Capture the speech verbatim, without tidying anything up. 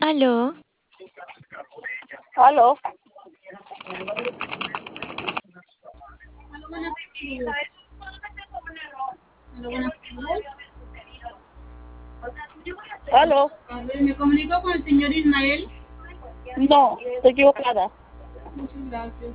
Aló, Aló. Hola, buenas tardes. Hola, buenas tardes. Aló. A ver, me comunico con el señor Ismael. No, estoy equivocada. Muchas gracias.